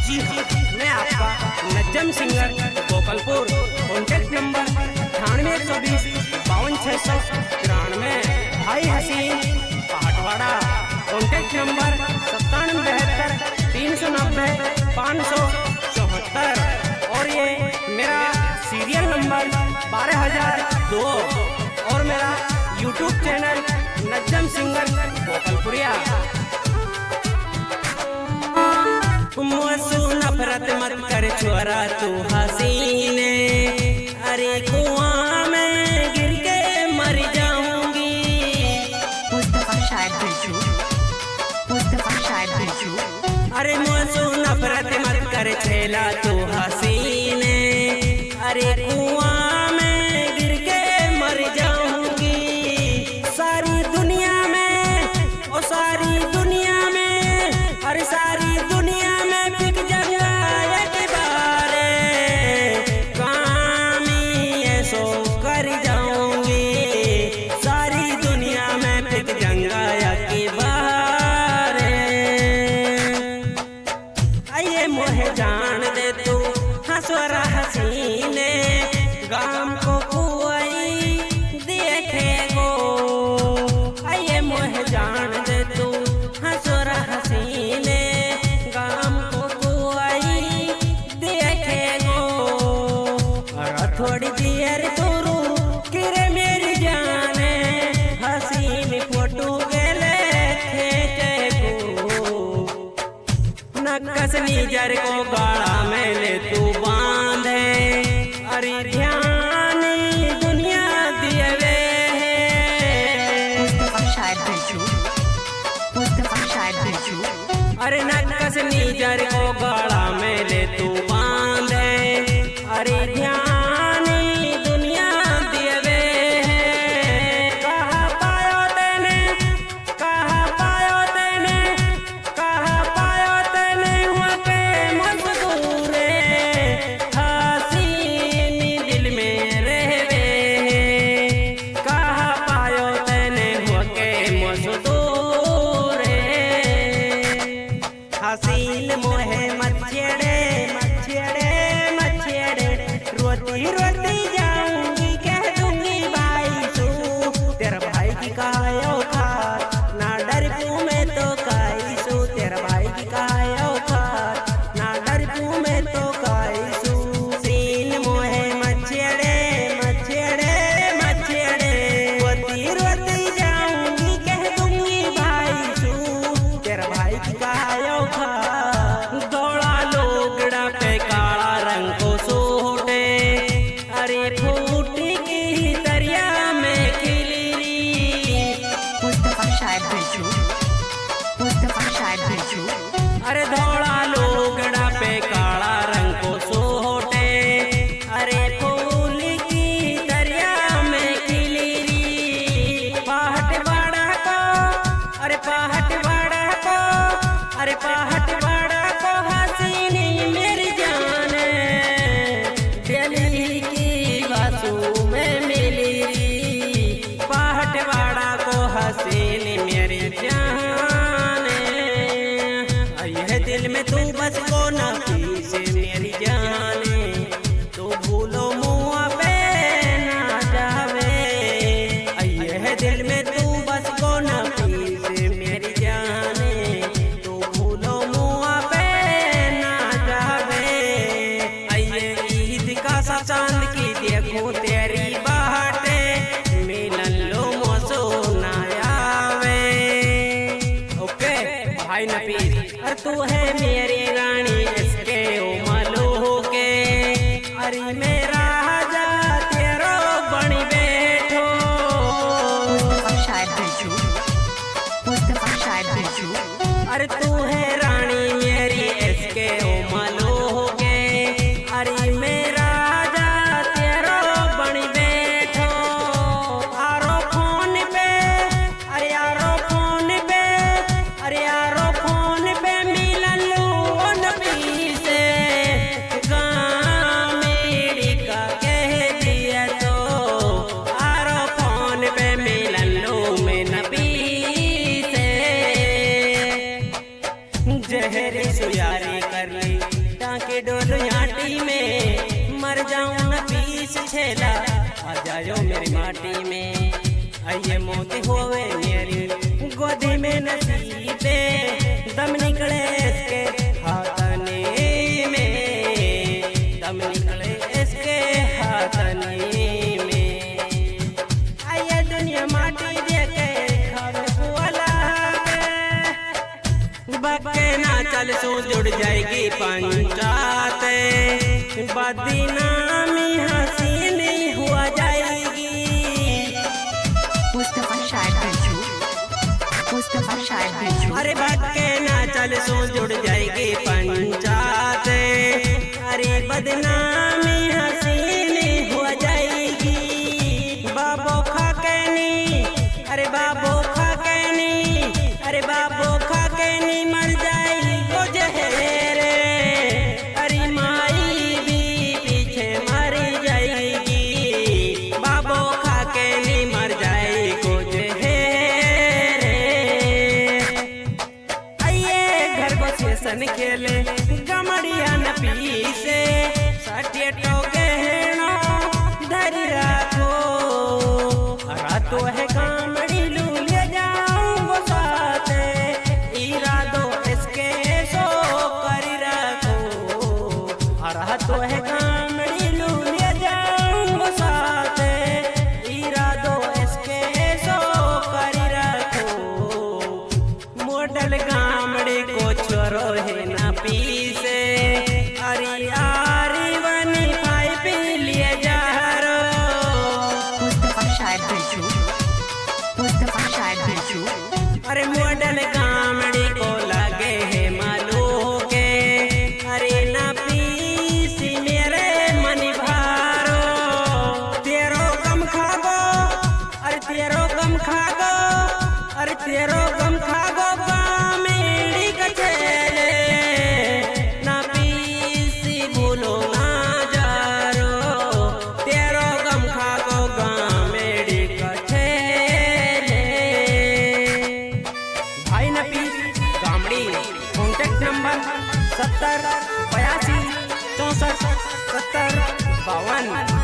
जी हाँ, मैं आपका Najjam singer Gopalpur. Contact number 9820 52 693। भाई हसीन पहाटवाड़ा। Contact number 9772 390 574। और ये मेरा सीरियल नंबर 12002 और मेरा YouTube channel Najjam singer Gopalpuriya. मुझसे नफरत मत कर छोरा तू हसीने, अरे कुआं में गिर के मर जाऊंगी। मुस्तफा शायद बिरजू। अरे मुझसे नफरत मत कर छेला तू हसीने, अरे कुआं में गिर के मर जाऊंगी। सारी दुनिया में, ओ सारी दुनिया में, अरे सारी दुनिया में बिक जाऊंगा एक बारे। कामी ऐसो कर जाऊंगी, सारी दुनिया में बिक जाऊंगा एक बारे। आइए मोहे जान दे तू हंसवरा हसीने, गाम को कोई देखे गो। आइए मोहे जान दे तू हंसवरा हसीने, गाम को कोई देखे गो। और थोड़ी देर दूरू किरे मेरी जाने, हसीन फोटो गेले खेचे को। नक्कस नीजर को गाड़ा में ले तू बांधे, अरे ध्यान दुनिया दिए वे। मुस्तफा शायद बिरजू। अरे नक्कस नीजर को गाड़ा में ले तू बांधे, अरे ध्यान दुनिया दिए वे। कहाँ पायो तेने, कहाँ पायो तेने, कहाँ पायो तेने हुआ पे मजदूरे। हसीन दिल में रहवे, कहाँ पायो तेने हुआ के मजदूरे। हसीन मोहे मच्छेड़े मच्छेड़े मच्छेड़े, रोती रोती जाऊंगी कह दूंगी भाई सू। तेरा भाई की कहायो खार ना डर तू मैं तो काई सू। तेरा भाई की कहायो खार ना डर तू मैं तो काई सू। सीन मोहे मच्छेड़े मच्छेड़े मच्छेड़े, रोती रोती जाऊंगी कह दूंगी भाई सू। तेरा भाई की कहायो खार। दौड़ा लोगड़ा पे काला रंग को सूटे, अरे फूटी की दरिया में खिली। मुस्तफा शायद बिरजू। अरे दौड़ा लोगड़ा पे काला रंग को सूटे, अरे फूल की दरिया में खिली। पहाटवाड़ा को, अरे पहाटवाड़ा को, अरे पहाटवाड़ा को हसीनी मेरी जाने, दिल्ली की बासु में मिली। पहाटवाड़ा को हसीनी मेरी जाने, यह दिल में तू बस को ना पीछे मेरी जाने। तू भूलो मुआ पे ना जावे, यह दिल में तू बस को ना पीछे मेरी जाने। तू भूलो मुआ पे ना जावे। आइए ईद का सा चांद की देखो तेरी बाटे, मिलन लो मोसो ना आवे। ओके भाई नपीर, अरे तू है मेरी रानी इसके उमलो के, अरे मेरा राजा तेरो बनी बैठो। मुस्तफा शायद बिरजू। अरे तू है रानी मेरी इसके उमलो के, अरे मेरा राजा तेरो बनी बैठो। आरो फोन पे, अरे आरो फोन पे, अरे आरो फोन पे मिलन लो नबी से। गाँव मेरी का कह दिया तो, आरो फोन पे मिलन लो मैं नबी से। जहरी सुयारी कर ली टाके डोलियाटी में मर जाऊं न पीस छेला आ जाओ मेरी माटी में। आइए मोती होवे मेरी गोदी में नसीबे दम निकले इसके हाथनी में, दम निकले इसके हाथनी में। आइए दुनिया माटी देके खावे पुआला बके ना चल सो जुड़ जाएगी पंचायत, बदनामी हसीनी हुआ जाएगी। मुस्तफा शायर बिरजू, मुस्तफा शायर बिरजू। अरे बके ना चल सो जुड़ जाएगी पंचायत, अरे बदनामी हसीनी हुआ जाएगी। बाबो खाकेनी, अरे बाबो खाकेनी, अरे बाबो खाकेनी मर जाएगी को जहरे, अरे माई भी पीछे मर जाएगी। बाबो खाकेनी मर जाएगी को जहरे। आइए घर को सेशन खेले गमड़िया न पीसे, साटिया टोके हेणो धरी राखो। रातो है कामड़ी लूले जाऊं साथे, इरादो इसके सो कर रखो। रातो है कामड़ी लूले जाऊं साथे, इरादो इसके सो कर रखो। मॉडल गामड़ी को छोरो है ना पीसे, अरे आरी बनी पाई पी लिए जा रो। मुस्तफा शायर बिरजू, मुस्तफा शायर बिरजू। अरे मॉडल गामड़ी को लगे है मालू के, अरे ना पीसी मेरे मन भारो। तेरो गम खागो, अरे तेरो गम खागो, अरे तेरो गम खागो गामेड़ी कचेले। ना पीसी भूलो ना जारो, तेरो गम खागो गामेड़ी कचेले। भाई न पीस गामड़ी कॉन्टेक्ट नंबर 70 82 64 70 52।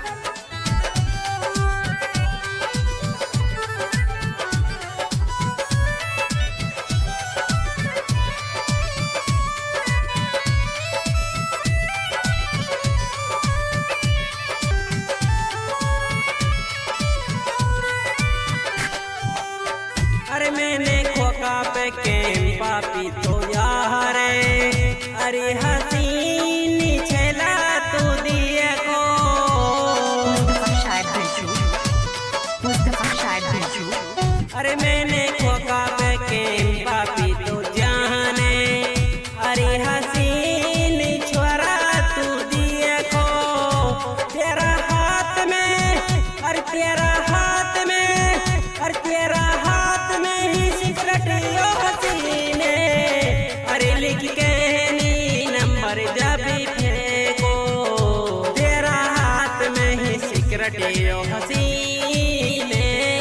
अरे मैंने खोका पे के पापी तो यारे, अरे हसीनी छेला तू दिए को। मुस्तफा शायर बिरजू, मुस्तफा शायर बिरजू। अरे मैंने खोका पे के पापी तो जाने, अरे हसीनी छोरा तू दिए को। तेरा हाथ में, अरे तेरा हाथ में, अरे तेरा हाथ में ही सिगरेट यो हसीने। अरे लिख के नी नंबर जब फेंको, तेरा हाथ में ही सिगरेट यो हसीने।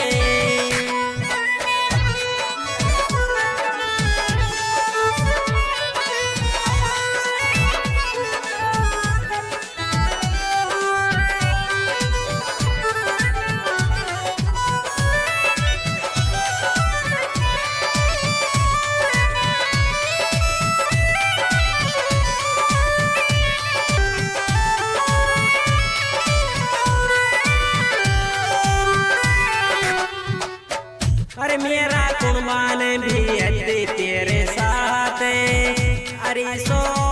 अरे मेरा कुर्बान भी अड्डे तेरे साथ, अरे सो